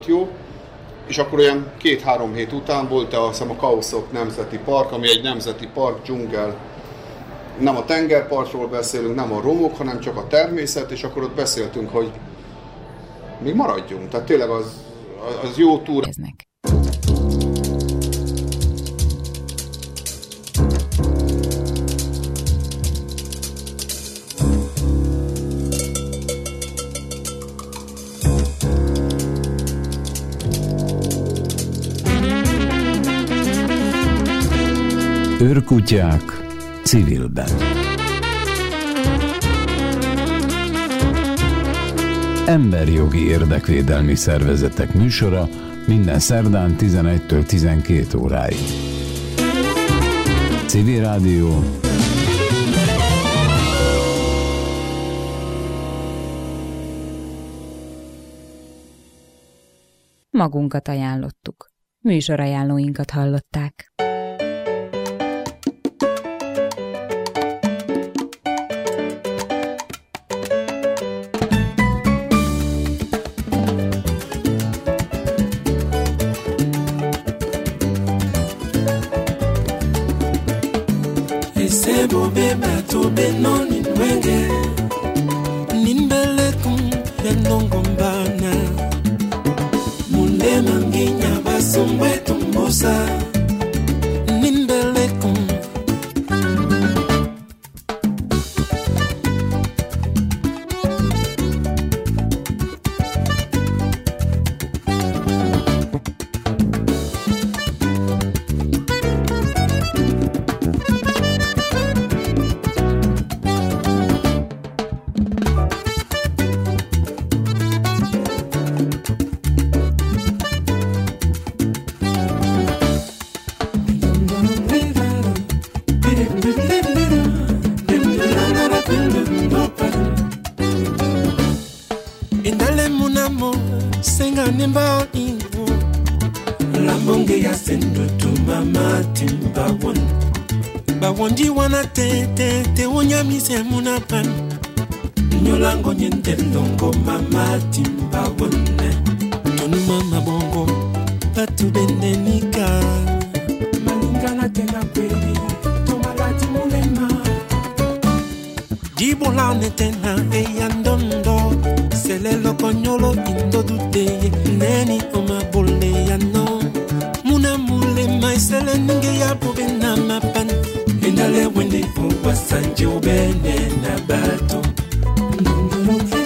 jó. És akkor olyan 2-3 hét után volt azt hiszem a Kauszok Nemzeti Park, ami egy nemzeti park, dzsungel. Nem a tengerpartról beszélünk, nem a romok, hanem csak a természet, és akkor ott beszéltünk, hogy még maradjunk. Tehát tényleg az jó túra. Őrkutyák civilben. Emberjogi érdekvédelmi szervezetek műsora minden szerdán 11-től 12 óráig. Civil Rádió. Magunkat ajánlottuk. Műsorajánlóinkat hallották. Nyolango nyendelongo mama timba wone tonu mama bongo patu benenika malingana tena kweli tomalati mulema jibola netena eyandondo selelo konyolo indo dute neni oma bolle yano muna mulema isele ninge ya pobena mapan endale wende o wasanje obene na bato